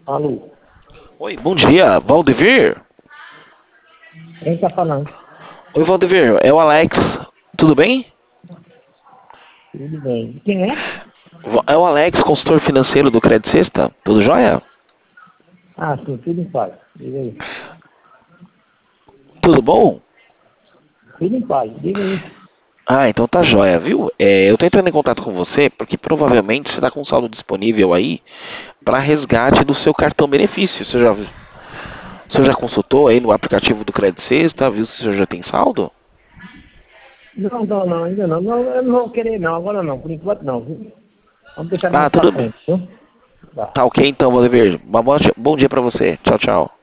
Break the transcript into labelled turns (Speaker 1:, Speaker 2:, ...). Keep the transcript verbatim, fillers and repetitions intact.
Speaker 1: Alô,
Speaker 2: Oi, bom dia, Valdevir.
Speaker 1: quem tá falando?
Speaker 2: Oi, Valdevir, é o Alex. Tudo bem?
Speaker 1: Tudo bem. Quem é?
Speaker 2: Va- É o Alex, consultor financeiro do Credit Sexta. Tudo jóia?
Speaker 1: Ah, sim, tudo em paz. Diga aí.
Speaker 2: Tudo bom?
Speaker 1: Tudo em paz, diga aí.
Speaker 2: Ah, então tá jóia, viu? É, eu tô entrando em contato com você porque provavelmente você tá com um saldo disponível aí para resgate do seu cartão benefício. Você já, você já consultou aí no aplicativo do Credit Sexta? Viu se você já tem saldo?
Speaker 1: Não, não, não, ainda não. Não, eu não vou querer não, agora não, por enquanto não, viu? Vamos deixar
Speaker 2: Ah,
Speaker 1: mais pra
Speaker 2: tudo bem.
Speaker 1: frente, viu? Tá.
Speaker 2: Tá ok então, Valdevir. Um bom dia, bom dia pra você. Tchau, tchau.